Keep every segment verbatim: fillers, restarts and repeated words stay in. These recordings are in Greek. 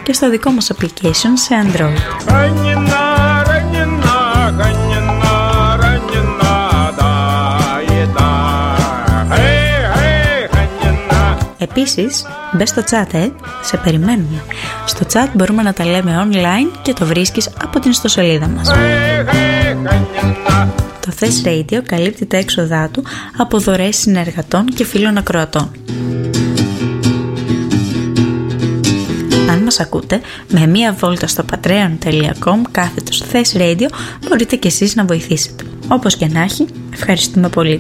και στο δικό μας application σε Android. Επίσης, μπες στο chat, ε, σε περιμένουμε. Στο chat μπορούμε να τα λέμε online και το βρίσκεις από την ιστοσελίδα μας. Το Thess Radio καλύπτει τα έξοδά του από δωρεές συνεργατών και φίλων ακροατών. Αν μας ακούτε, με μία βόλτα στο patreon τελεία com κάθετος Thess Radio μπορείτε και εσείς να βοηθήσετε. Όπως και να έχει, ευχαριστούμε πολύ.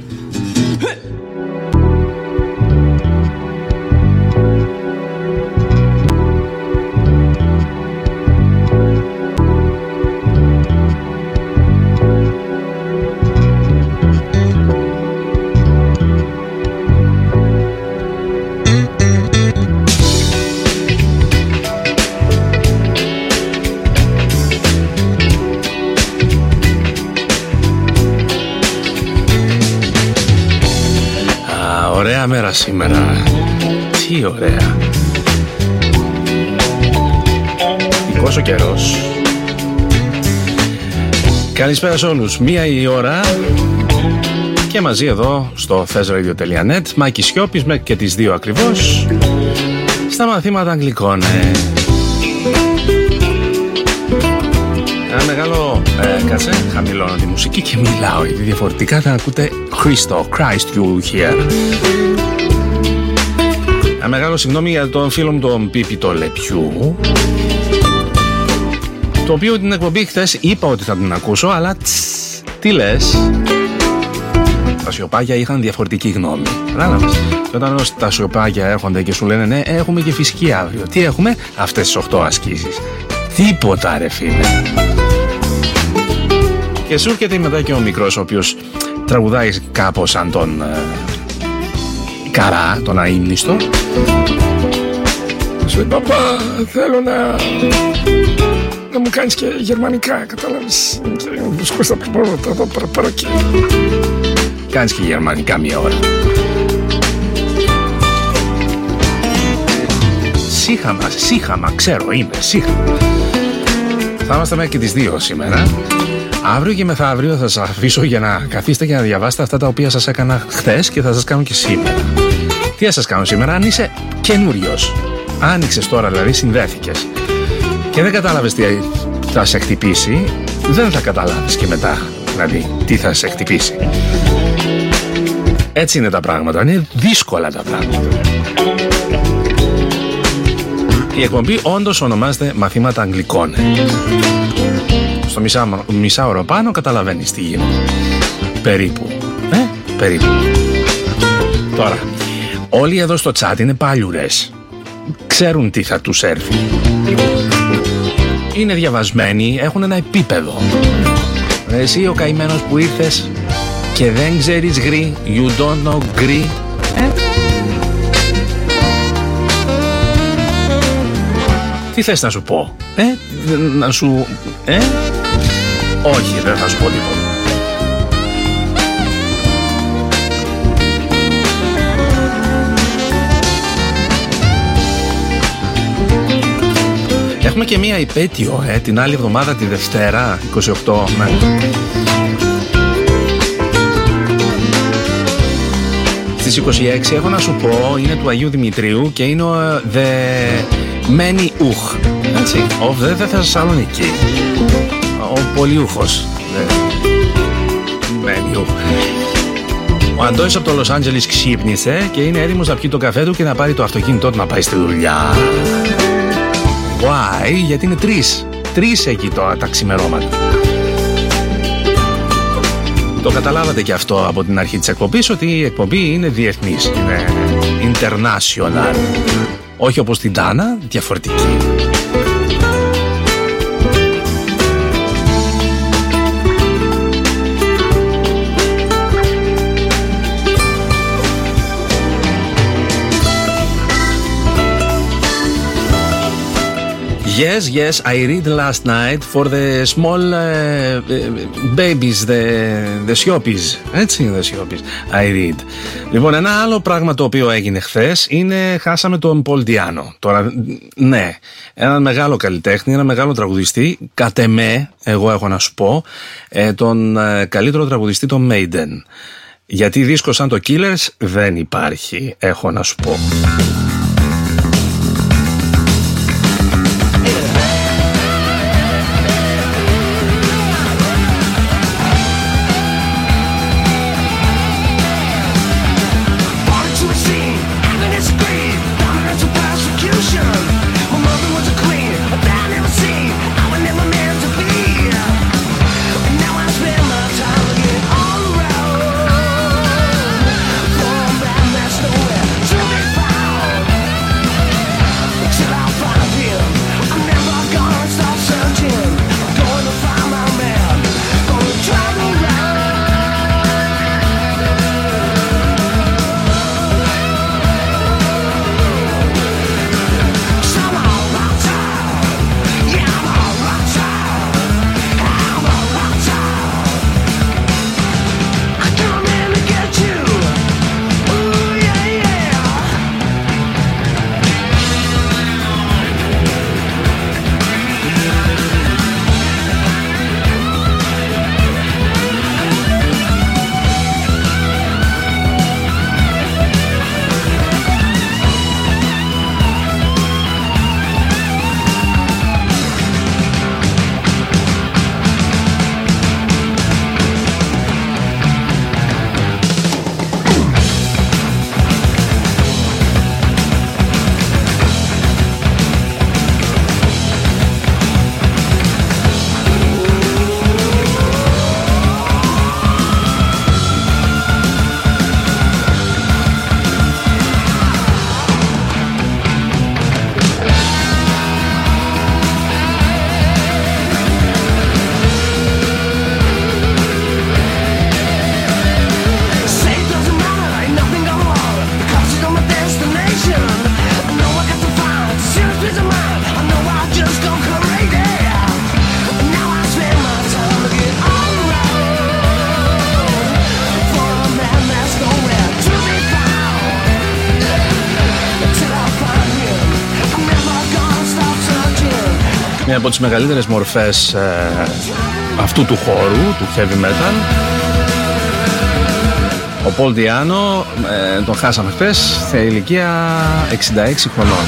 Ωραία μέρα σήμερα. Τι ωραία. Δικός ο καιρός. Καλησπέρα σε όλους. Μία η ώρα και μαζί εδώ στο thess radio τελεία net. Μάκης Σιώπης μέχρι και τις δύο ακριβώς στα μαθήματα αγγλικών. ε. Ένα μεγάλο ε, κάτσε, χαμηλώνω τη μουσική και μιλάω, γιατί διαφορετικά θα ακούτε Χριστό, Christ you hear. Ένα μεγάλο συγγνώμη για τον φίλο μου τον Πίπη το Λεπιού, το οποίο την εκπομπή χθες είπα ότι θα την ακούσω, αλλά τς, τι λες, τα σιωπάγια είχαν διαφορετική γνώμη. Κατάλαβες. Και όταν τα σιωπάγια έρχονται και σου λένε ναι, έχουμε και φυσική αύριο. Τι έχουμε? Αυτές τις οκτώ ασκήσεις. Τίποτα ρε φίλε. Και σου έρχεται μετά και ο μικρός, ο οποίος τραγουδάει κάπως σαν τον ε, Καρά, τον αείμνηστο. Σου λέει παπά, θέλω να να μου κάνεις και γερμανικά, κατάλαβες, και να μου σκούσεις τα πράγματα εδώ παραπέρα και κάνεις και γερμανικά μία ώρα. Σύχαμα, σύχαμα, ξέρω, είμαι σύχαμα. Θα είμαστε μέχρι και τις δύο σήμερα. Αύριο και μεθαύριο θα σας αφήσω για να καθίσετε και να διαβάσετε αυτά τα οποία σας έκανα χθες και θα σας κάνω και σήμερα. Τι θα σας κάνω σήμερα? Αν είσαι καινούριος, άνοιξες τώρα δηλαδή, συνδέθηκες και δεν κατάλαβες τι θα σε χτυπήσει, δεν θα καταλάβεις και μετά δηλαδή τι θα σε χτυπήσει. Έτσι είναι τα πράγματα, είναι δύσκολα τα πράγματα. Η εκπομπή όντως ονομάζεται Μαθήματα Αγγλικών. Στο μισά, μισά ώρα πάνω καταλαβαίνεις τι γίνεται. Περίπου. Ε, περίπου. Τώρα, όλοι εδώ στο chat είναι παλιουρές. Ξέρουν τι θα τους έρθει. Είναι διαβασμένοι, έχουν ένα επίπεδο. Εσύ ο καημένος που ήρθες και δεν ξέρεις γκρι, you don't know γκρι. Ε? Τι θες να σου πω? Ε, να σου... Ε? Όχι, δεν θα σου πω τίποτα. Έχουμε και μία υπέτειο, ε, την άλλη εβδομάδα, τη Δευτέρα, είκοσι οκτώ. Ναι. Στις είκοσι έξι έχω να σου πω, είναι του Αγίου Δημητρίου και είναι ο The Μένι Ουχ. Έτσι, ο Δε Θεσσαλονίκη. Ο Πολιούχος. Μένι Ουχ. Ο Αντώνης από το Λος Άντζελες ξύπνησε και είναι έτοιμος να πιει το καφέ του και να πάρει το αυτοκίνητό του να πάει στη δουλειά. Why? Γιατί είναι τρεις. Τρεις εκεί τώρα τα ξημερώματα. Το καταλάβατε και αυτό από την αρχή της εκπομπής, ότι η εκπομπή είναι διεθνής. Είναι international. Όχι όπως την Τάνα, διαφορετική. Yes, yes, I read last night for the small uh, babies, the, the Siopis. Έτσι, the Siopis. I read. Λοιπόν, ένα άλλο πράγμα το οποίο έγινε χθες είναι χάσαμε τον Πολ Διάνο. Τώρα, ναι, έναν μεγάλο καλλιτέχνη, ένα μεγάλο τραγουδιστή. Κατ' εμέ, εγώ έχω να σου πω, ε, τον ε, καλύτερο τραγουδιστή των Maiden. Γιατί δίσκο σαν το Killers δεν υπάρχει, έχω να σου πω. Μια από τις μεγαλύτερες μορφές ε, αυτού του χώρου, του heavy metal. Ο Πολ Διάνο, ε, τον χάσαμε χθες, σε ηλικία εξήντα έξι χρονών.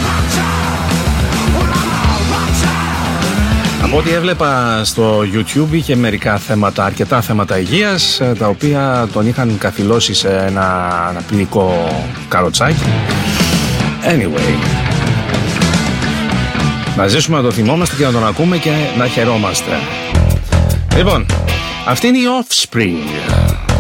Από ό,τι έβλεπα στο YouTube είχε μερικά θέματα, αρκετά θέματα υγείας, τα οποία τον είχαν καθυλώσει σε ένα αναπνικό καροτσάκι. Anyway, να ζήσουμε να το θυμόμαστε και να τον ακούμε και να χαιρόμαστε. Λοιπόν, αυτή είναι η Offspring.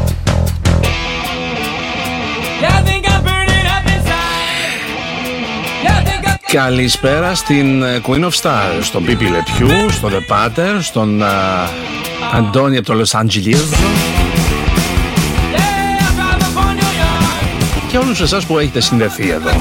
Καλησπέρα στην Queen of Stars, στον Pipi Le Pew, στον The Pater, στον uh, Αντώνη από το Los Angeles και όλους εσάς που έχετε συνδεθεί εδώ.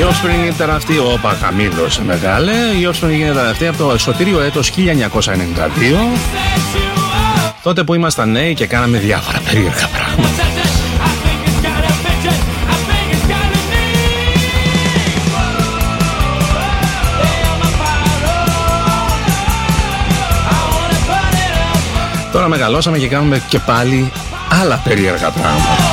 Offspring ήταν αυτή, ο Παχαμίδος μεγάλε. Η Offspring ήταν αυτή από το εσωτερικό έτος χίλια εννιακόσια ενενήντα δύο, τότε που ήμασταν νέοι και κάναμε διάφορα περίεργα πράγματα. Τώρα μεγαλώσαμε και κάνουμε και πάλι άλλα περίεργα πράγματα.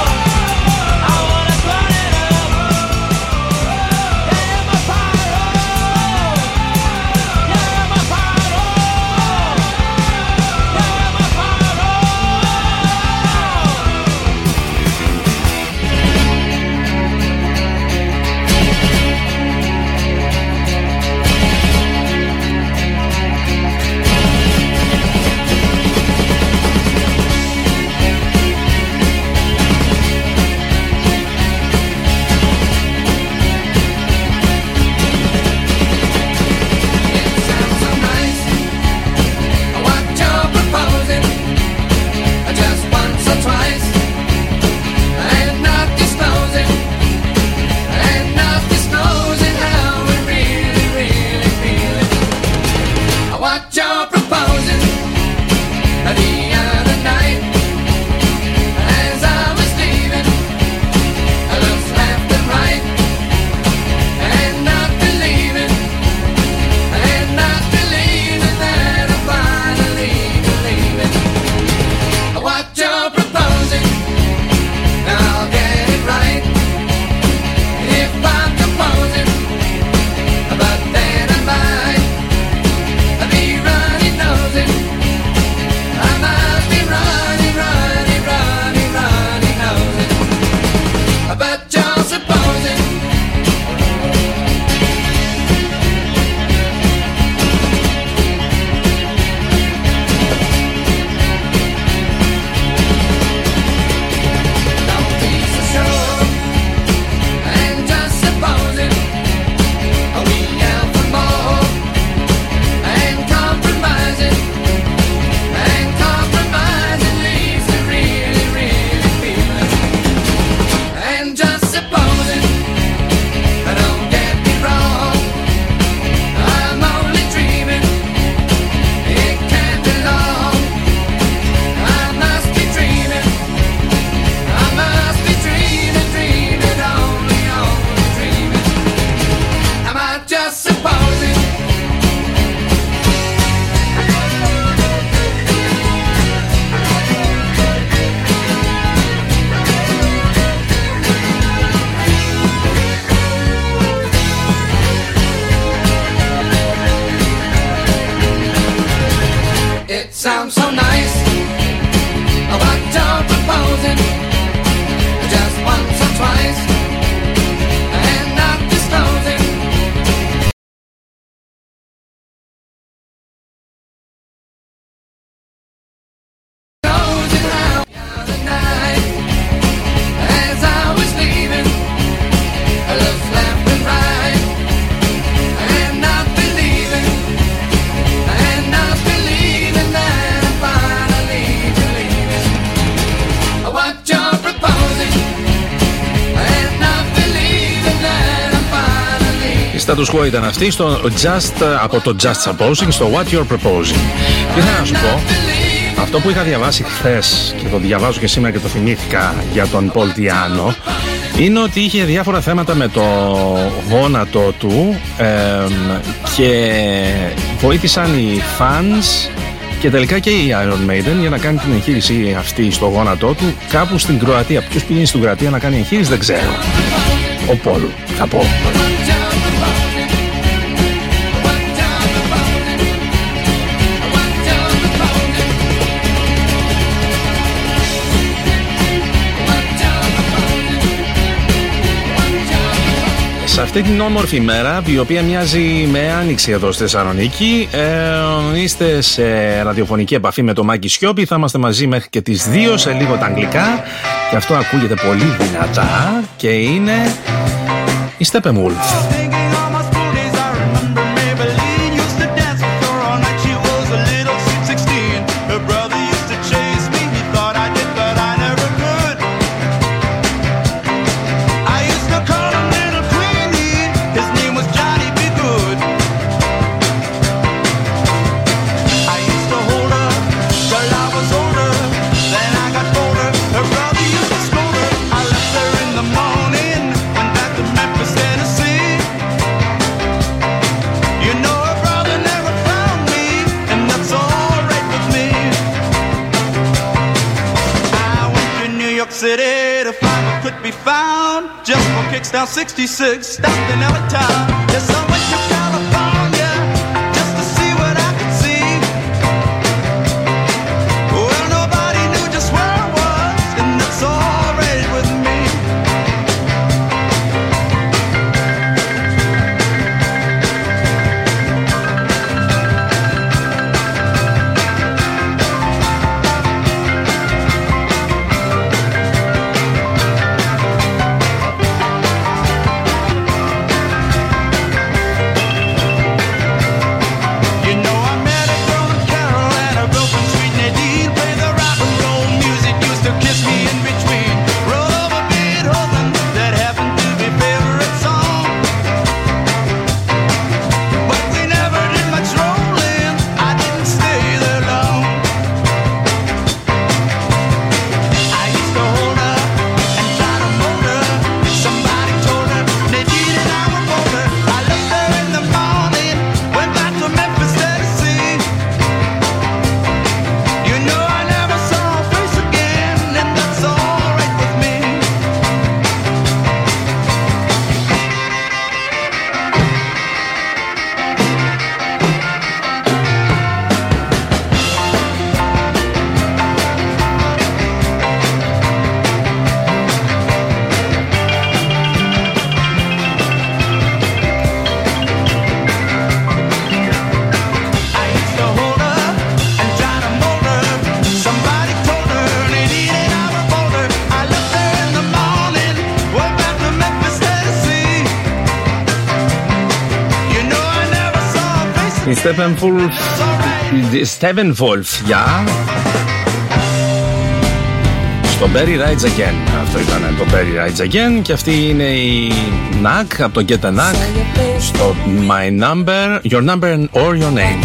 Status Quo ήταν αυτή στο Just, από το Just Supposing στο What You're Proposing. Τι θα να σου πω, αυτό που είχα διαβάσει χθες και το διαβάζω και σήμερα και το θυμήθηκα για τον Πολ Διάνο, είναι ότι είχε διάφορα θέματα με το γόνατο του ε, και βοήθησαν οι fans και τελικά και η Iron Maiden για να κάνει την εγχείρηση αυτή στο γόνατό του κάπου στην Κροατία. Ποιος πήγαινε στην Κροατία να κάνει εγχείρηση δεν ξέρω. Ο Πολ θα πω. Σε αυτή την όμορφη μέρα, η οποία μοιάζει με άνοιξη εδώ στη Θεσσαλονίκη, ε, είστε σε ραδιοφωνική επαφή με το Μάκη Σιώπη. Θα είμαστε μαζί μέχρι και τις δύο, σε λίγο τα αγγλικά. Και αυτό ακούγεται πολύ δυνατά και είναι η Steppenwolf. city to find what could be found. Just for kicks down sixty-six, stopped in L A town. Yes, I went to California just to see what I could see. Well, nobody knew just where I was, and that's all right with me. Steppenwolf, γεια. Στο Barry Rides Again. Αυτό ήταν το Barry Rides Again. Και αυτή είναι η Knack από το Get a Knack. Στο My Number, Your Number or Your Name.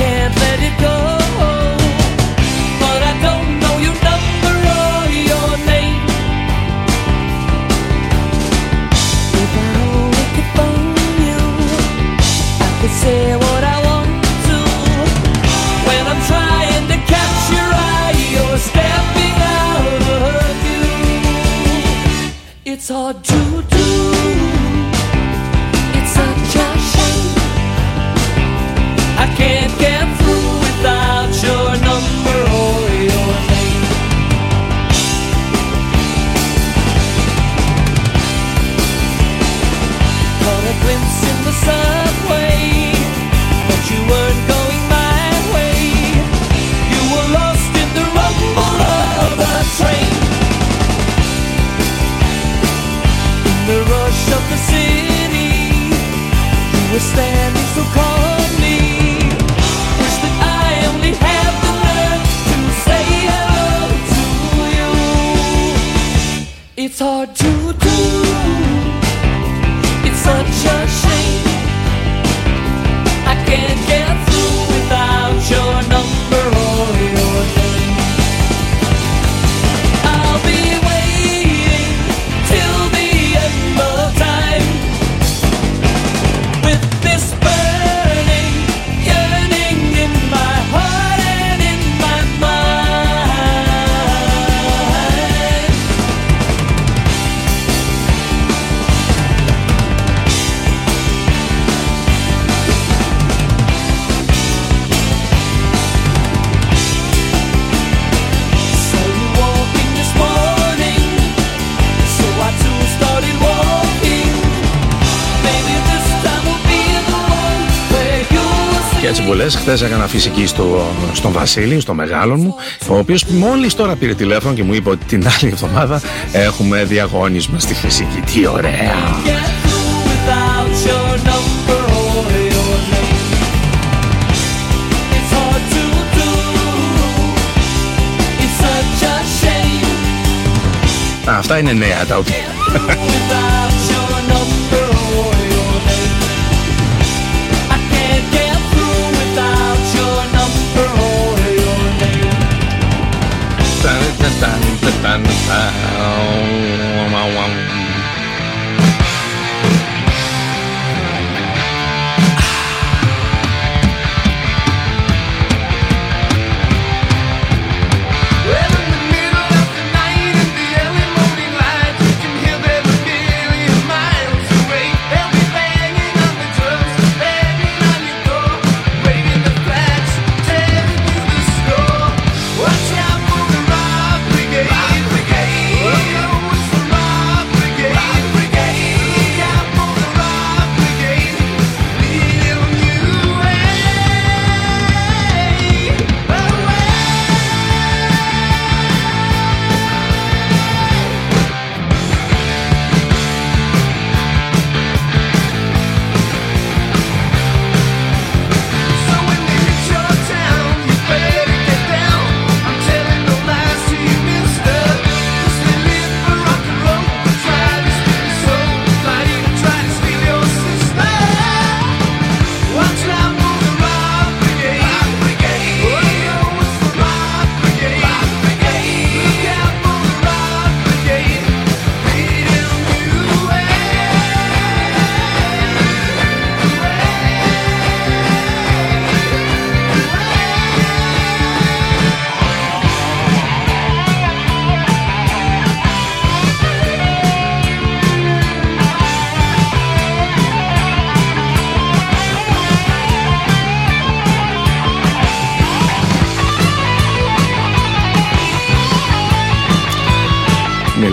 It's hard to do. It's such a shame. I can't get through without your number or your name. Caught a glimpse in the subway, but you weren't going my way. You were lost in the rumble of the train. The rush of the city, you were standing so calmly. Wish that I only had the nerve to say hello to you. It's hard to do. It's such a shame. I can't get through without your number or your name. I'll be waiting till the end of time, with this burning yearning in my heart and in my mind. Saw you walking this morning, so I too started walking. Maybe this time will be the one where you will see. Και έτσι που λες, χθες έκανα φυσική στο, στον Βασίλη, στο μεγάλο μου, ο οποίος μόλις τώρα πήρε τηλέφωνο και μου είπε ότι την άλλη εβδομάδα έχουμε διαγώνισμα στη φυσική. Τι ωραία! Get through without your number or your name. It's hard to do. It's such a shame. Αυτά είναι νέα τα οποία... Without your number or your name. I can't get through without your number or your name. Well, in the middle of the night, in the early morning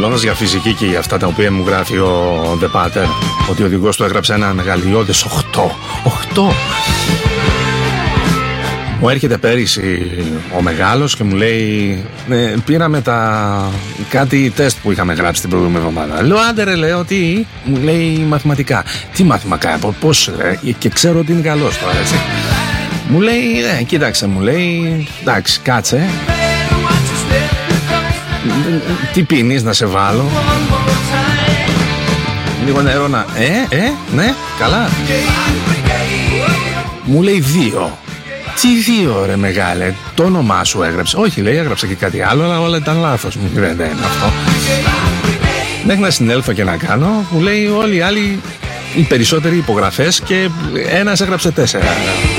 μιλώντας για φυσική και για αυτά τα οποία μου γράφει ο The Pater, ότι ο οδηγός του έγραψε ένα μεγαλειώδες οκτώ. οκτώ. Μου έρχεται πέρυσι ο μεγάλος και μου λέει ε, πήραμε τα κάτι τεστ που είχαμε γράψει την προηγούμενη εβδομάδα. Λέω άντε ρε, λέω τι, μου λέει μαθηματικά. Τι μαθηματικά, πώς ρε, και ξέρω ότι είναι καλός τώρα, έτσι. Μου λέει, ε, κοίταξε, μου λέει, εντάξει, κάτσε. Τι πίνεις να σε βάλω? Λίγο νερό να... Ε, ε, ναι, καλά. Μου λέει δύο. Τι δύο ρε μεγάλε, το όνομά σου έγραψε? Όχι, λέει, έγραψε και κάτι άλλο, αλλά όλα ήταν λάθος. Μου λέει, δεν είναι αυτό. Μέχρι να συνέλθω και να κάνω, μου λέει όλοι οι άλλοι, οι περισσότεροι υπογραφές και ένας έγραψε τέσσερα.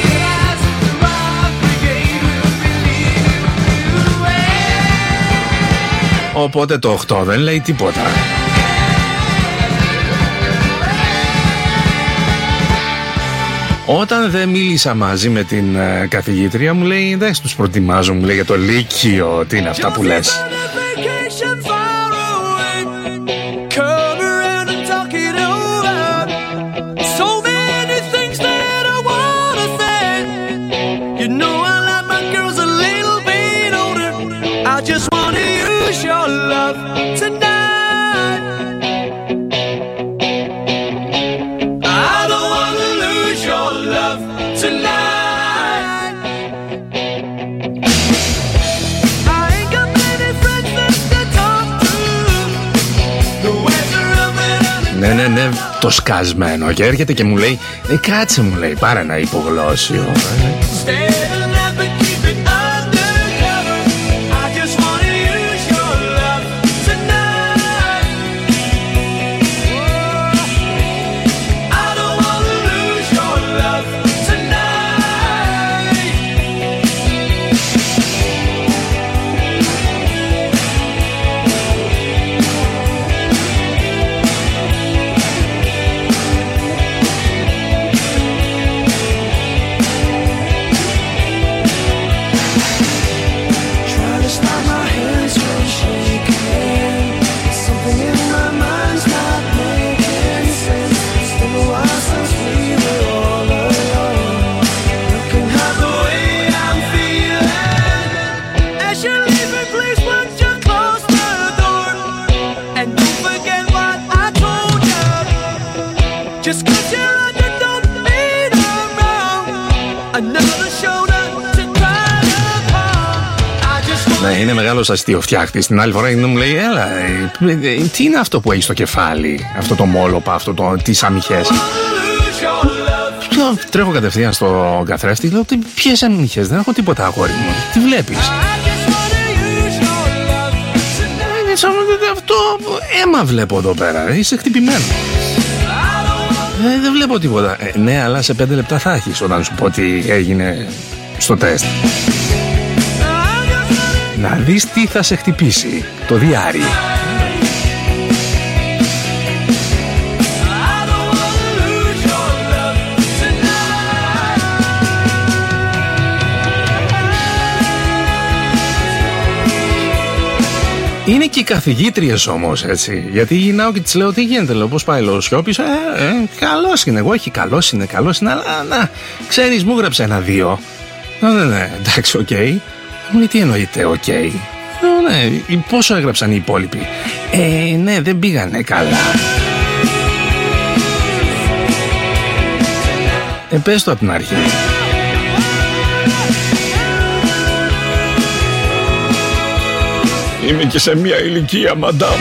Οπότε το οκτώ δεν λέει τίποτα. Όταν δεν μίλησα μαζί με την uh, καθηγήτρια, μου λέει εντάξει, τους προτιμάζω, μου λέει, για το λύκειο. Τι είναι αυτά που λες? Ναι, ναι, ναι, το σκασμένο. Και έρχεται και μου λέει ε, κάτσε, μου λέει, πάρε ένα υπογλώσσιο. Ναι, είναι μεγάλος αστιοφτιάχτης. Την άλλη φορά μου λέει έλα, ε, τι είναι αυτό που έχει στο κεφάλι? Αυτό το μόλοπα, αυτό το, τις αμυχές. Τρέχω κατευθείαν στο καθρέφτη. Λέω ποιες αμυχές? Δεν έχω τίποτα, αγόρι μου. Τι βλέπεις? Αυτό αίμα βλέπω εδώ πέρα. Είσαι χτυπημένο. Ε, δεν βλέπω τίποτα. Ε, ναι, αλλά σε πέντε λεπτά θα έχεις όταν σου πω τι έγινε στο τεστ. Να δεις τι θα σε χτυπήσει το διάρρη. Είναι και οι καθηγήτριες όμως, έτσι. Γιατί γυρνάω και τις λέω τι γίνεται, λέω πώς πάει, λέω Σιώπης, ε, ε, καλός είναι, εγώ όχι, καλός είναι, καλός είναι, αλλά να, ξέρεις, μου γράψε ένα δύο. Ναι, ναι, ναι, εντάξει, οκ. Okay. Μου λέει τι εννοείται, οκ. Okay. Ναι, πόσο έγραψαν οι υπόλοιποι? Ε, ναι, δεν πήγανε καλά. Ε, πες το από την αρχή. Είμαι και σε μια ηλικία, μαντάμ.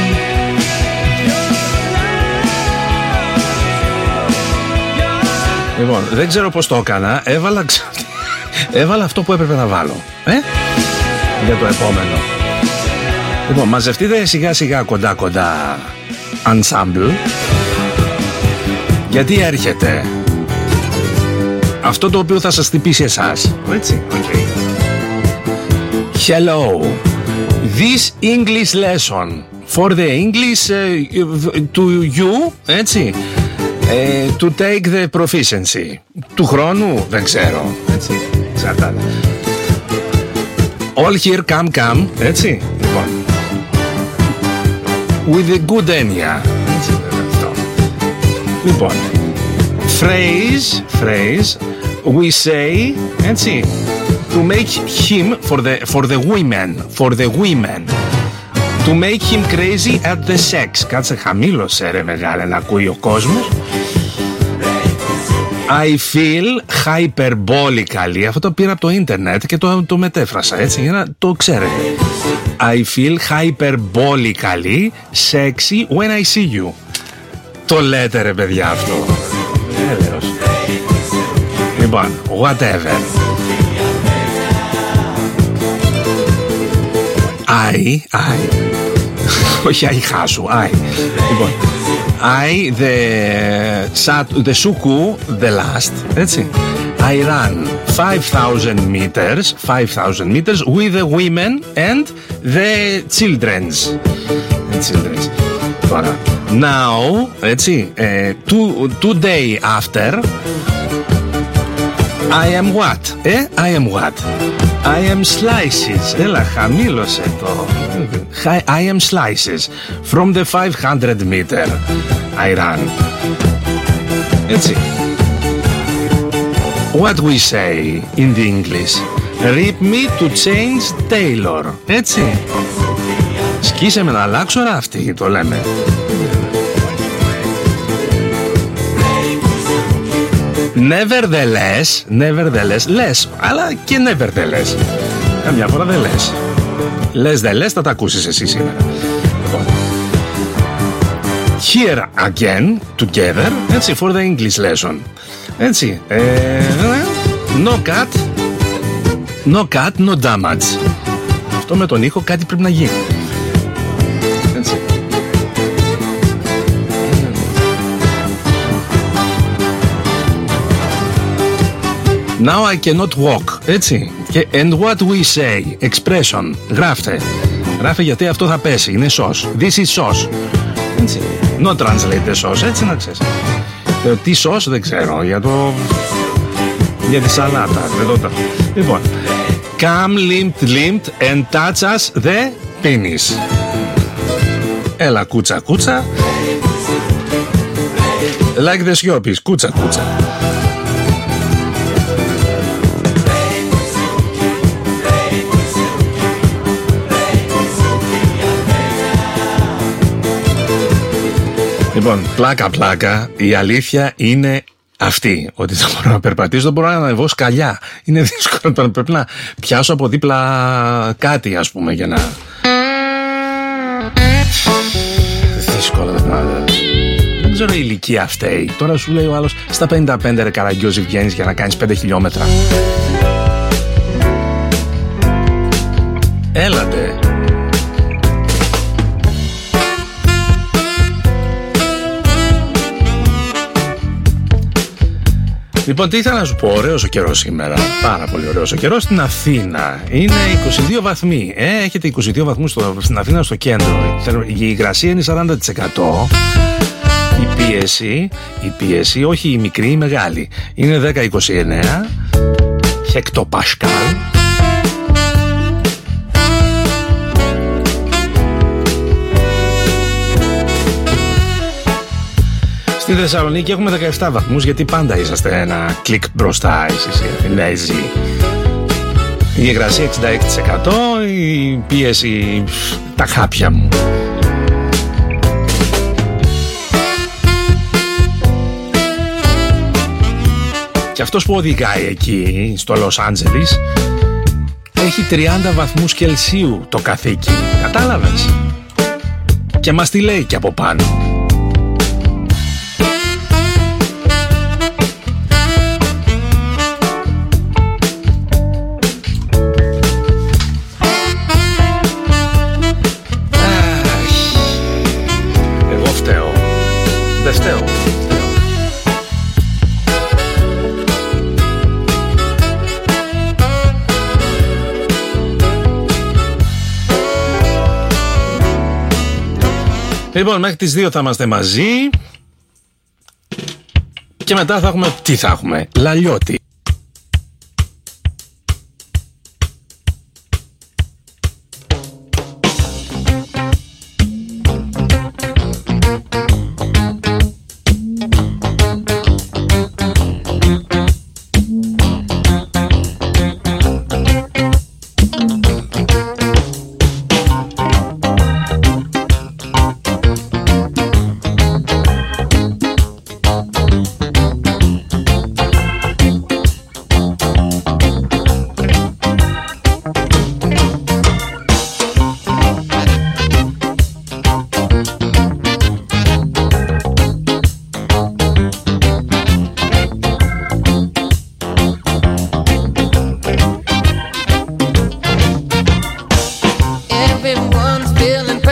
Λοιπόν, δεν ξέρω πώς το έκανα. Έβαλα, ξα... Έβαλα αυτό που έπρεπε να βάλω, ε? Για το επόμενο. Λοιπόν, μαζευτείτε σιγά σιγά κοντά κοντά ensemble, γιατί έρχεται αυτό το οποίο θα σας χτυπήσει εσάς. Έτσι, okay. Hello. This English lesson for the English uh, to you, έτσι, uh, to take the proficiency. Του χρόνου, δεν ξέρω, έτσι, εξαρτάται. All here, come, come, έτσι, λοιπόν. with a good έννοια. Λοιπόν, phrase, phrase, we say, έτσι, to make him, for the, for the women, for the women, to make him crazy at the sex. Κάτσε χαμήλωσε ρε μεγάλε να ακούει ο κόσμος. I feel hyperbolically. Αυτό το πήρα από το ίντερνετ και το, το μετέφρασα έτσι για να το ξέρετε. I feel hyperbolically sexy when I see you. Το λέτε ρε παιδιά αυτό. Έλεος. Λοιπόν, whatever. I, I. Όχι I χάσου, I. Λοιπόν, I, the, the Suku, the last, έτσι. I ran five thousand meters, five thousand meters with the women and the children's. The children's. Τώρα, now, έτσι, uh, two, two day after, I am what? Ε, I am what? I am slices. Έλα, χαμήλωσε το. I am slices from the five hundred meter I ran. Έτσι. What we say in the English? Rip me to change tailor. Έτσι. Σκίσε με να αλλάξω ράφτη, το λέμε. Nevertheless, nevertheless, λες, αλλά και nevertheless. Καμιά φορά δεν λες. Λες δεν λες, θα τα ακούσεις εσύ σήμερα. Here again, together, έτσι, for the English lesson. Έτσι, ε, no cut, no cut, no damage. Αυτό με τον ήχο κάτι πρέπει να γίνει. Έτσι. Now I cannot walk. Έτσι. And what we say. Expression. Γράφτε. Γράφτε γιατί αυτό θα πέσει. Είναι sauce. This is sauce. Έτσι. No translate the sauce. Έτσι να ξέρεις. Τι sauce δεν ξέρω. Για το... για τη σαλάτα. Εδώ τα... Λοιπόν. Come limped limped and touch us the penis. Έλα κούτσα κούτσα. Like the σιώπης. Κούτσα κούτσα. Λοιπόν, πλάκα πλάκα, η αλήθεια είναι αυτή, ότι δεν μπορώ να περπατήσω, δεν μπορώ να ανεβώ σκαλιά. Είναι δύσκολο, πρέπει να πιάσω από δίπλα κάτι, ας πούμε, για να... Δύσκολο, δεν ξέρω η ηλικία φταίει. Τώρα σου λέει ο άλλος, στα πενήντα πέντε ρε Καραγκιόζη βγαίνεις για να κάνεις πέντε χιλιόμετρα. Έλατε. Λοιπόν, τι ήθελα να σου πω, ωραίος ο καιρός σήμερα, πάρα πολύ ωραίος ο καιρός στην Αθήνα. Είναι είκοσι δύο βαθμοί, ε, έχετε είκοσι δύο βαθμούς στο, στην Αθήνα στο κέντρο. Η υγρασία είναι σαράντα τοις εκατό. Η πίεση, η πίεση, όχι η μικρή, η μεγάλη, είναι δέκα είκοσι εννέα χεκτοπασκάλ. Στη Θεσσαλονίκη έχουμε δεκαεπτά βαθμούς, γιατί πάντα είσαστε ένα κλικ μπροστά εσείς οι Αθηναίοι. Η υγρασία εξήντα έξι τοις εκατό, η πίεση τα χάπια μου. Και αυτός που οδηγάει εκεί στο Λος Άντζελης έχει τριάντα βαθμούς Κελσίου το καθήκη, κατάλαβες? Και μας τη λέει και από πάνω. Λοιπόν, μέχρι τις δύο θα είμαστε μαζί και μετά θα έχουμε, τι θα έχουμε, Λαλιώτη.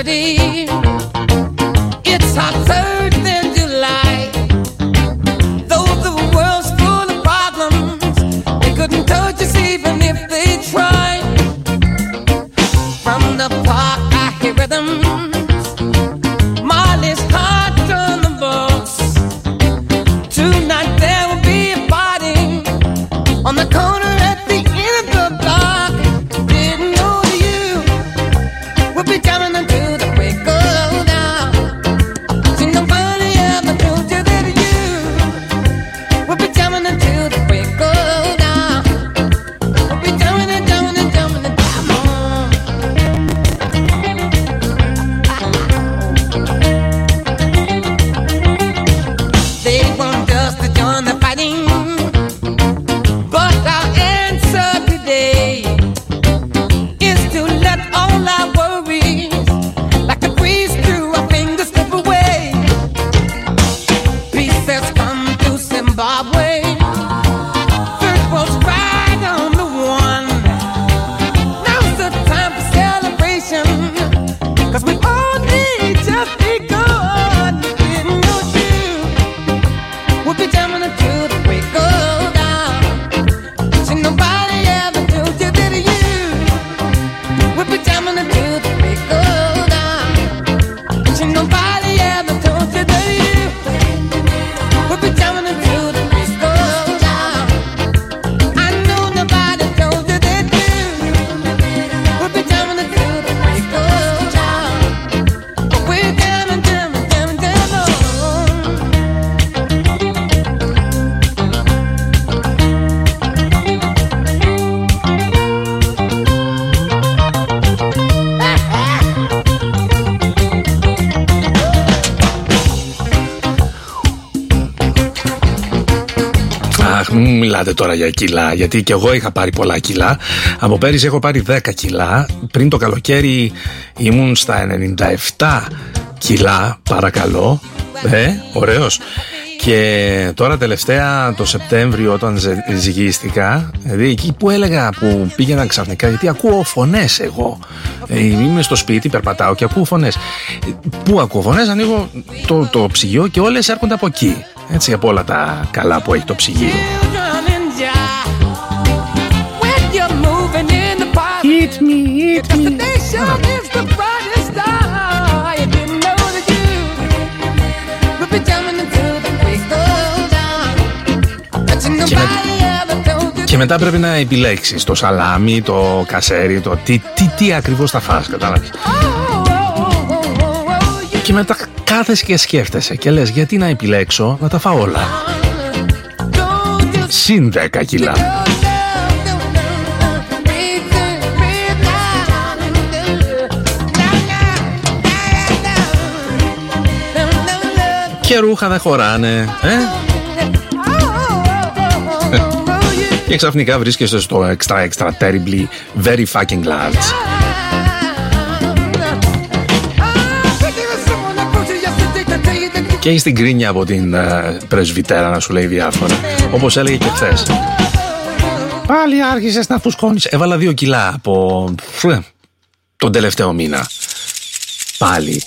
remedy. It's hotter than July. Though the world's full of problems, they couldn't touch us even if they tried. From the park I hear rhythms, Marley's heart on the box. Tonight there will be a party on the corner at the end of the block. Didn't know you would be jamming until the break of dawn. See, nobody ever told you that you would be jamming until the break of dawn. Would be jamming and jamming and jamming and jamming. They want us to join the fighting, but our answer today is to let all our worries, like a breeze through our fingers, slip away. Peace has come to Zimbabwe. First world's right on the one. Now's the time for celebration, 'cause we all need just begun. Didn't know you would be jamming until the break of dawn. See, nobody ever told you that you would be jamming until the break of dawn. See, nobody ever told you that you would be jamming until the break of dawn. I know nobody told you that you would be jamming until the break of dawn. But we're jamming, jamming, jamming, jamming on. Αχ, μην μιλάτε τώρα για κιλά, γιατί και εγώ είχα πάρει πολλά κιλά. Από πέρυσι έχω πάρει δέκα κιλά. Πριν το καλοκαίρι ήμουν στα ενενήντα επτά κιλά, παρακαλώ. Ε, ωραίος. Και τώρα τελευταία το Σεπτέμβριο, όταν ζε- ζυγίστηκα, δηλαδή εκεί που έλεγα, που πήγαινα ξαφνικά, γιατί ακούω φωνές εγώ. Ε, είμαι στο σπίτι, περπατάω και ακούω φωνές. Ε, Πού ακούω φωνές? Ανοίγω το, το ψυγείο και όλες έρχονται από εκεί. Έτσι, από όλα τα καλά που έχει το ψυγείο. Eat me, eat me. Destination is the brightest star. You didn't know that you would be jamming until the break of dawn. But you Και, με- nobody ever told you. και μετά πρέπει να επιλέξεις το σαλάμι, το κασέρι, το τι, τι, τι ακριβώς θα φας, κατάλαβες. Oh, oh, oh, oh, oh, you Και μετά κάθεσαι και σκέφτεσαι και λες, γιατί να επιλέξω, να τα φάω όλα. don't just Συν δέκα κιλά. go down, down, down, down. Breathe in, breathe down, down, down, down, down, down. Και ρούχα δεν χωράνε, ε? Και ξαφνικά βρίσκεσαι στο extra extra terribly very fucking large. Και έχεις την κρίνια από την ε, πρεσβυτέρα να σου λέει διάφορα. Όπως έλεγε και χθες. Πάλι άρχισες να φουσκώνεις. Έβαλα δύο κιλά από φρε, τον τελευταίο μήνα. Πάλι.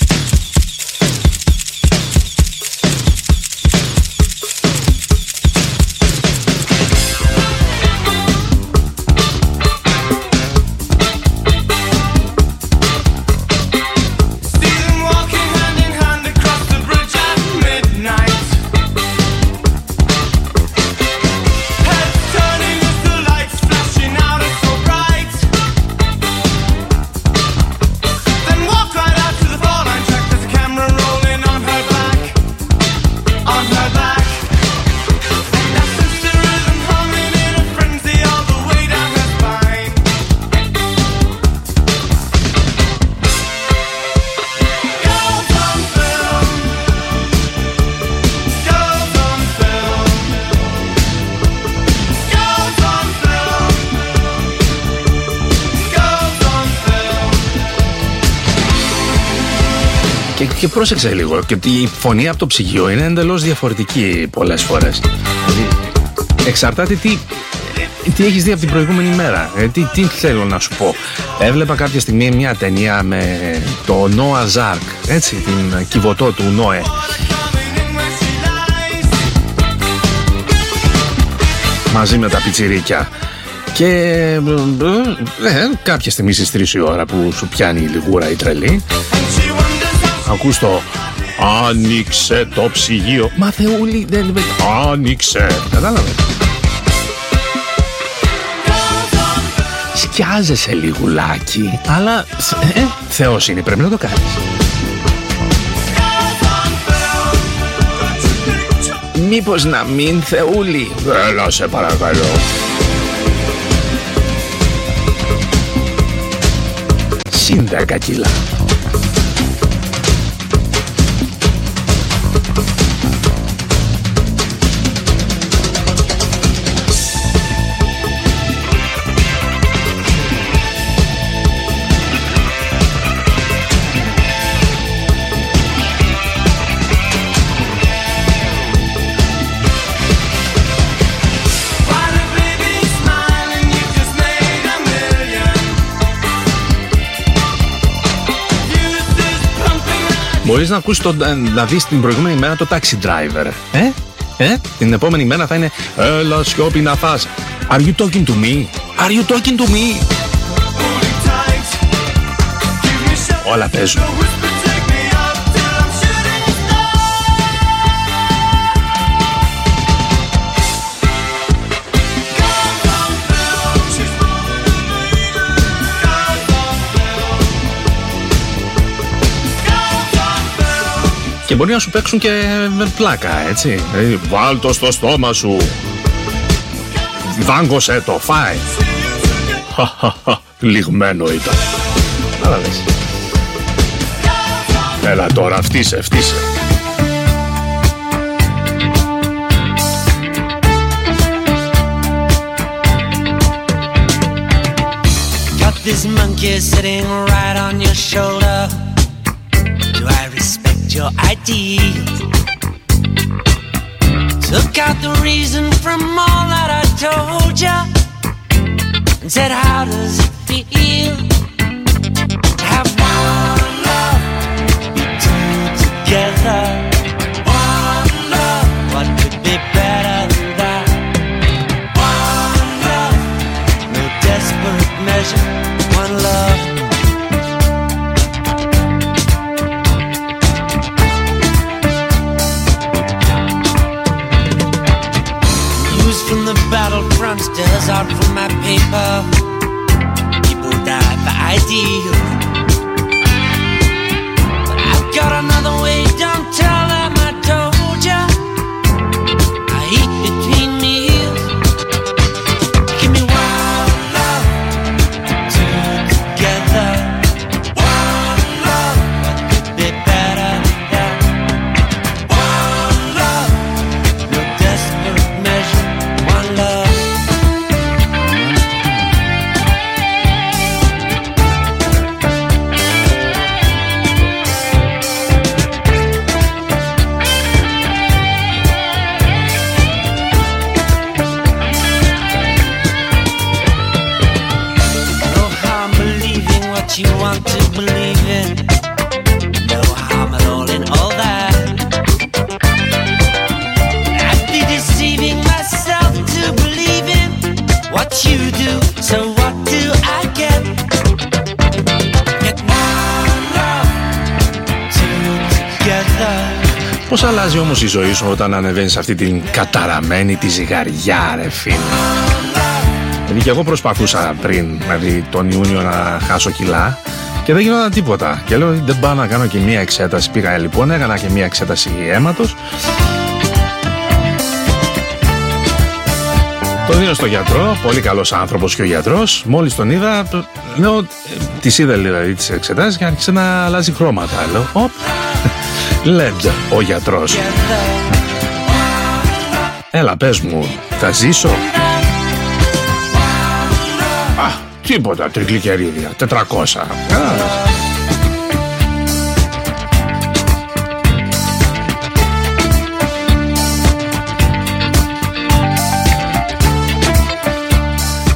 See them walking hand in hand across the bridge at midnight. Heads turning as the lights flashing out are so bright. Then walk right out to the fall line track. There's a camera rolling on her back, on her back. And that sister rhythm humming in a frenzy all the way down her spine. Girls on film, girls on film, girls on film, girls on film. Και, και πρόσεξε λίγο, και η φωνή από το ψυγείο είναι εντελώς διαφορετική πολλές φορές. Δηλαδή, εξαρτάται τι, τι έχεις δει από την προηγούμενη μέρα? Ε, τι, τι θέλω να σου πω? Έβλεπα κάποια στιγμή μια ταινία με το Noah's Ark, έτσι, την κυβωτό του Νόε. Μαζί με τα πιτσιρίκια. Και ε, κάποια στιγμή στις τρεις η ώρα που σου πιάνει η λιγούρα η τρελή, ακούς το «Άνοιξε το ψυγείο». Μα Θεούλη, δεν... Άνοιξε. Κατάλαβε. Σκιάζεσαι λιγουλάκι, αλλά ε, Θεός είναι, πρέπει να το κάνεις. Μήπως να μην, Θεούλη? Έλα σε παρακαλώ. Συν δέκα κιλά. Μπορείς να ακούσεις το, να δεις την προηγούμενη μέρα το Taxi Driver. Ε, ε, την επόμενη μέρα θα είναι «Έλα σιώπη να φας». Are you talking to me? Are you talking to me? Όλα παίζουν. Και μπορεί να σου παίξουν και με πλάκα, έτσι. Βάλ' το στο στόμα σου. Δάγκωσε το, φάει. Λιγμένο ήταν. Άρα δες. Έλα τώρα, φτύσε, φτύσε. Got this monkey sitting right on your shoulder. Do I respect your ideas? Took out the reason from all that I told ya and said, how does it feel to have one love, be two together? One love, what could be better than that? One love, no desperate measure, one love. From the battlefront, stirs out from my paper. People die for ideals, but I've got another way. Don't tell them I told ya. I eat between meals. Give me one love, two together. One love, what could be better than that? One love, no desperate measure. You want to believe in, no harm at all in all that. I'd be deceiving myself to believe in what you do. So what do I get? Get one love, two together. Πώς αλλάζει όμως η ζωή σου όταν ανεβαίνεις αυτή την καταραμένη τη ζυγαριά, ρε φίλε? Δηλαδή και εγώ προσπαθούσα πριν, δηλαδή τον Ιούνιο, να χάσω κιλά και δεν γινόταν τίποτα. Και λέω δεν πάω να κάνω και μία εξέταση. Πήγα λοιπόν, έκανα και μία εξέταση αίματος. Τον δίνω στο γιατρό, πολύ καλός άνθρωπος και ο γιατρός. Μόλις τον είδα, λέω, της είδα δηλαδή τις εξετάσεις και άρχισε να αλλάζει χρώματα. Λέω, οπ, λέντ ο γιατρός. Έλα πες μου, θα ζήσω? Α, τίποτα, τριγλικερίδια, τετρακόσια.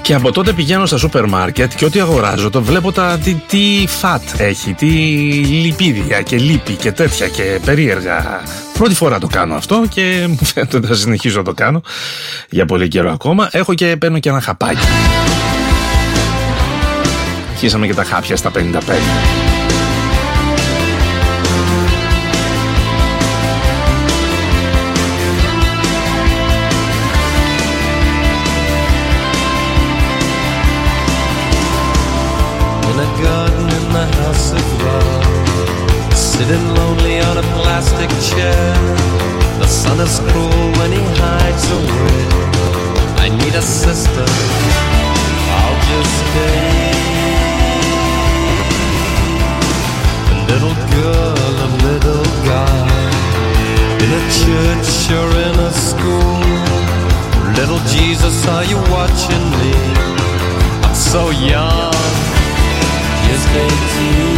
Και από τότε πηγαίνω στα σούπερ μάρκετ και ό,τι αγοράζω το βλέπω τα, τι, τι φατ έχει, τι λιπίδια και λίπη και τέτοια και περίεργα. Πρώτη φορά το κάνω αυτό και μου φαίνεται ότι θα συνεχίσω να το κάνω για πολύ καιρό ακόμα. Έχω και παίρνω και ένα χαπάκι. Αρχίσαμε και τα χάπια στα πενήντα πέντε. Sitting lonely on a plastic chair. The sun is cruel when he hides away. I need a sister, I'll just stay. A little girl, a little guy, in a church or in a school. Little Jesus, are you watching me? I'm so young, just eighteen.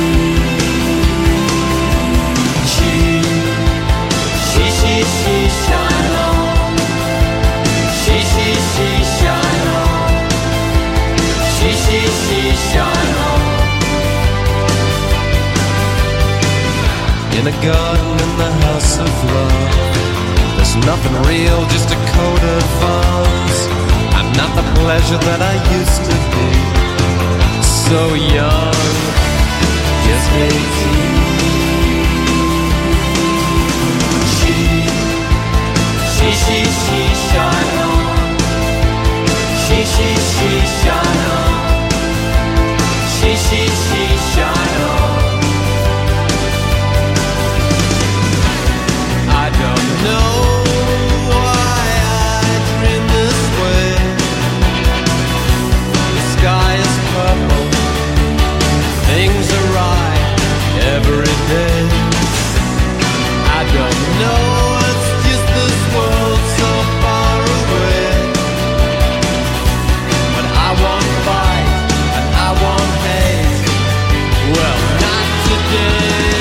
She, she, shine on. She, she, she, shine on. She, she, she, shine on. In a garden in the house of love, there's nothing real, just a coat of arms. I'm not the pleasure that I used to be. So young, just eighteen. She, she, she, shine on. She, she, she, shine on. She, she, she, shine on. I don't know why I dream this way. The sky is purple, things are right every day. I don't know. World so far away, but I won't fight and I won't hate. Well, not today.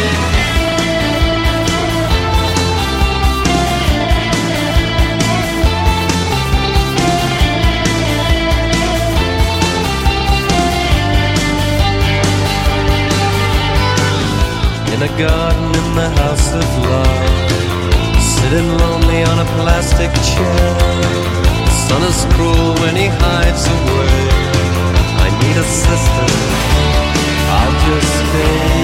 In a garden in the house of love, sitting lonely on a plastic chair. The sun is cruel when he hides away. I need a sister, I'll just stay.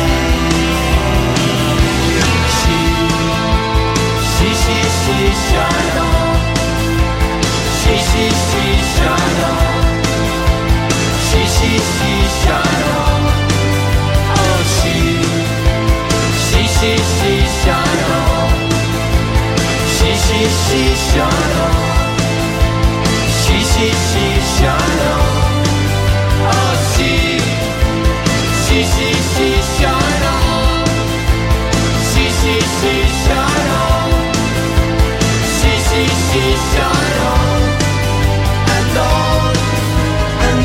She, she, she, she, shine on. She, she, she, shine on. She, she, she, shine on. Oh, she, she, she, she, shine on. She, she, she, shine on. She, she, she, shine on. Oh, she, she, she, she, shine on. She, she, she, shine on. She, she, she, shine on. And on, and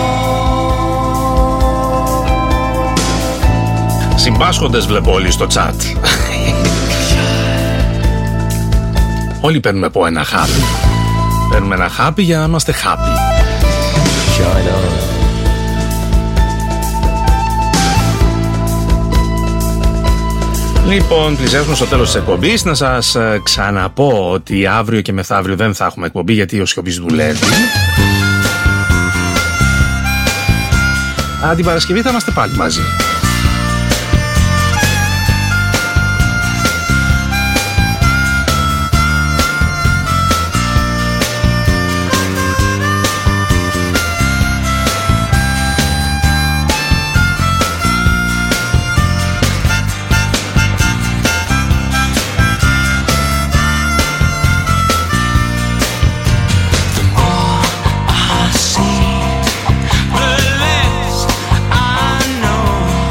on. Συμπάσχοντες βλέπω όλοι στο chat. Όλοι παίρνουμε από ένα χάπι. Παίρνουμε ένα χάπι για να είμαστε χάπι. Λοιπόν, πλησιάζουμε στο τέλος της εκπομπής. Να σας ξαναπώ ότι αύριο και μεθαύριο δεν θα έχουμε εκπομπή, γιατί ο Σιωπής δουλεύει. Α, την Παρασκευή θα είμαστε πάλι μαζί. The less I know.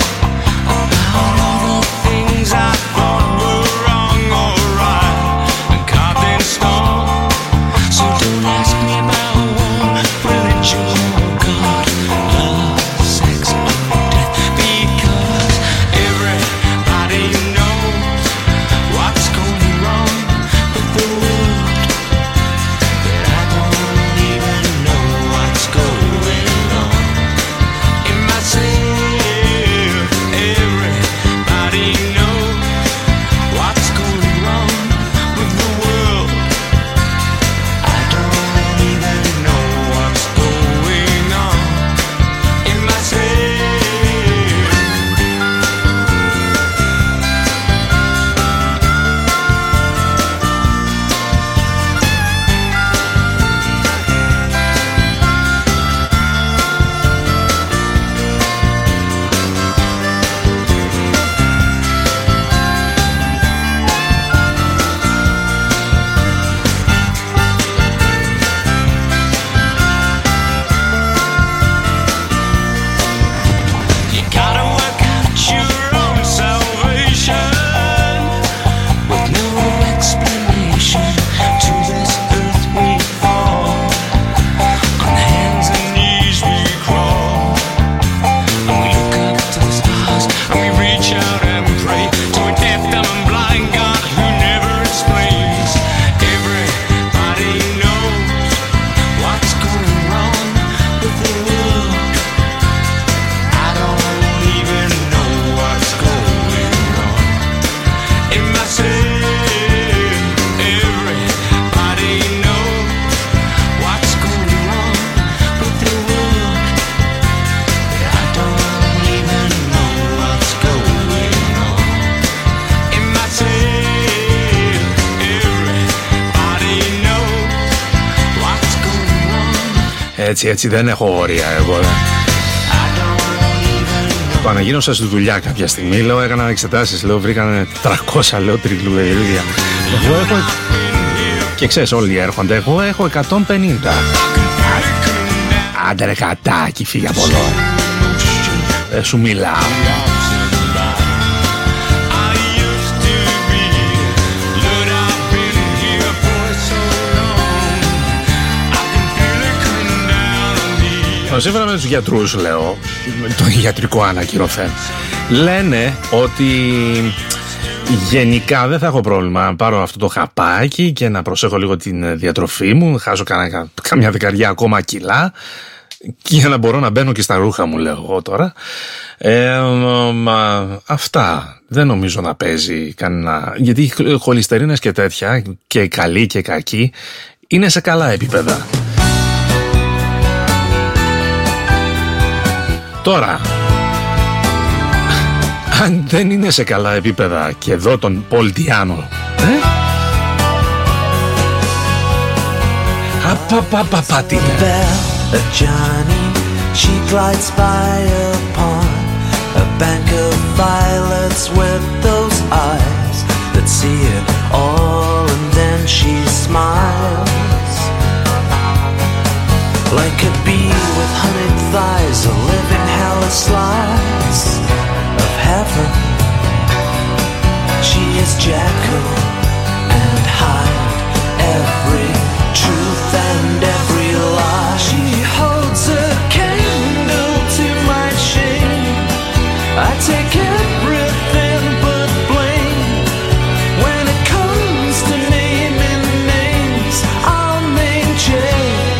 Έτσι, έτσι, δεν έχω όρια εγώ. Δε. Το αναγίνωσα στη δουλειά κάποια στιγμή, λέω, έκανα εξετάσεις, λέω, βρήκανε τριακόσια, λέω, τρικλουδερίδια. Εγώ έχω... Και ξέρεις, όλοι έρχονται, εγώ έχω εκατόν πενήντα. Άντε ρε κατάκι, φύγε από εδώ. Δεν σου μιλάω. Σύμφωνα με τους γιατρούς, λέω, το ιατρικό ανακοινωθέν, λένε ότι γενικά δεν θα έχω πρόβλημα να πάρω αυτό το χαπάκι και να προσέχω λίγο την διατροφή μου, χάσω κανένα, καμιά δεκαριά ακόμα κιλά και για να μπορώ να μπαίνω και στα ρούχα μου, λέω εγώ τώρα. Ε, μα, αυτά δεν νομίζω να παίζει κανένα, γιατί οι χολυστερίνες και τέτοια, και καλή και κακή, είναι σε καλά επίπεδα. Τώρα, αν δεν είναι σε καλά επίπεδα και εδώ τον Πολ Διάνο, ε? Απαπαπαπα, τι είναι? Johnny, she glides by upon a bank of violets with those eyes that see it all, and then she smiles like a bee with honeyed thighs, a living hell, a slice of heaven. She is Jekyll and Hyde, every truth and every lie. She holds a candle to my shame. I take everything but blame. When it comes to naming names, I'll name Jane.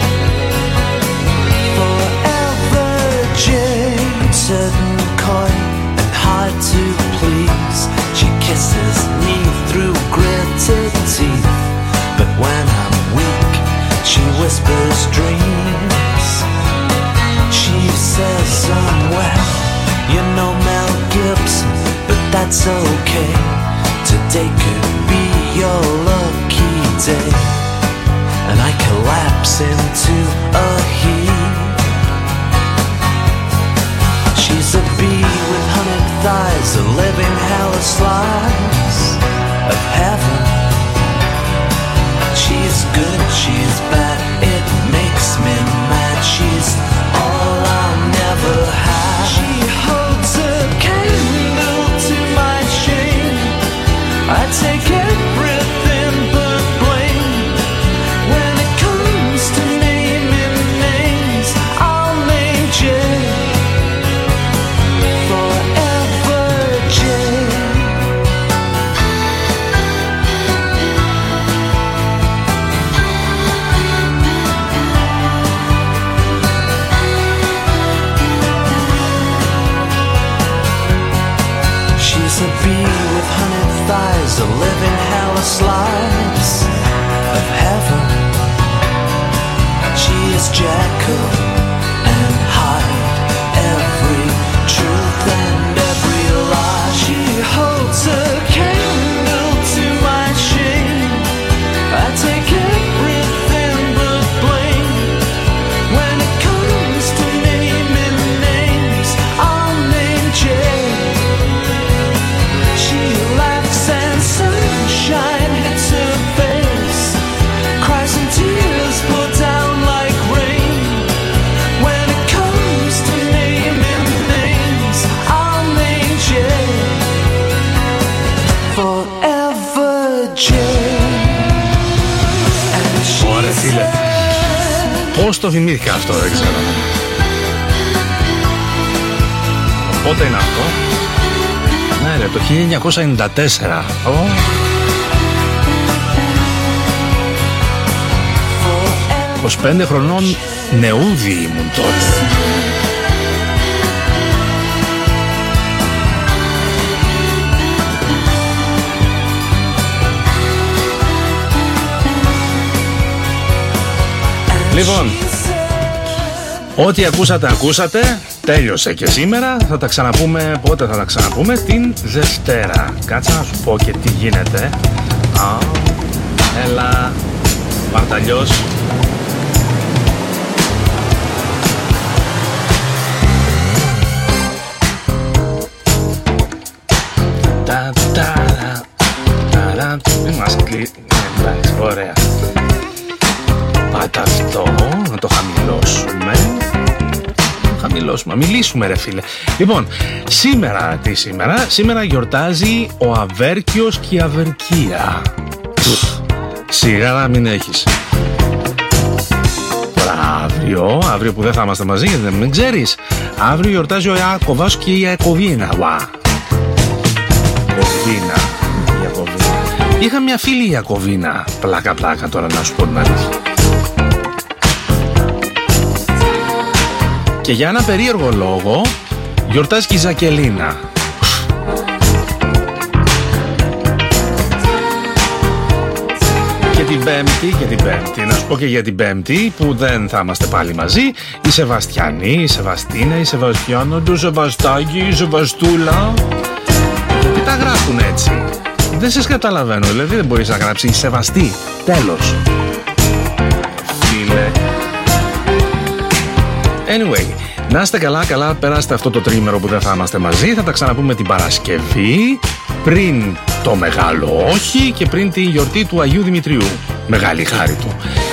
Forever Jane, certain coy and hard to please. She kisses me through gritted teeth, but when I'm weak, she whispers dreams. She says I'm well, you know Mel Gibson, but that's okay. Today could be your lucky day, and I collapse into a heap. She's a bee with honeyed thighs, a living hell, a slice of heaven. She's good, she's bad, it makes me mad. She's all I'll never have. She holds a candle to my shame. I take everything but blame. When it comes to naming names, I'll name Jane. Forever Jane. She's a bee with honeyed thighs, a living hell, a slice of heaven. She is Jekyll and Hyde, every truth and every lie. She holds a candle to my shame. I take everything but blame. When it comes to naming names, I'll name Jane. She laughs and sunshine hits her face, cries and tears pour down like rain. When it comes to naming names, I'll name Jane. Forever Jane. And she Ωραία, φίλε. Πώς το θυμήθηκα αυτό, δεν ξέρω. Πότε είναι αυτό? Ναι ρε, το χίλια εννιακόσια ενενήντα τέσσερα. Oh. είκοσι πέντε χρονών νεούδι ήμουν τότε. Λοιπόν, ό,τι ακούσατε, ακούσατε. Τέλειωσε και σήμερα. Θα τα ξαναπούμε. Πότε θα τα ξαναπούμε? Την Δευτέρα. Κάτσε να σου πω και τι γίνεται. Α, έλα. Παρταλιός. να μιλήσουμε ρε φίλε. Λοιπόν, σήμερα, τι σήμερα, σήμερα γιορτάζει ο Αβέρκιος και η Αβερκία. Σιγά να μην έχεις. Αύριο, αύριο που δεν θα είμαστε μαζί, γιατί δεν μην ξέρεις, αύριο γιορτάζει ο Ιακωβάς και η Ιακωβίνα. Ιακωβίνα. Ιακωβίνα. Είχα μια φίλη Ιακωβίνα. Πλάκα πλάκα τώρα να σου πω την αλήθεια. Και για ένα περίεργο λόγο γιορτάζει και η Ζακελίνα. Και την Πέμπτη, και την Πέμπτη, να σου πω και για την Πέμπτη που δεν θα είμαστε πάλι μαζί, η Σεβαστιανή, η Σεβαστίνα, η Σεβαστιάνο, το Σεβαστάκι, η Σεβαστούλα. Τι τα γράφουν έτσι? Δεν σας καταλαβαίνω, δηλαδή δεν μπορείς να γράψει η Σεβαστή, τέλος. Φίλε. Anyway, να είστε καλά, καλά περάστε αυτό το τρίμερο που δεν θα είμαστε μαζί. Θα τα ξαναπούμε την Παρασκευή, πριν το μεγάλο όχι και πριν τη γιορτή του Αγίου Δημητρίου. Μεγάλη χάρη του.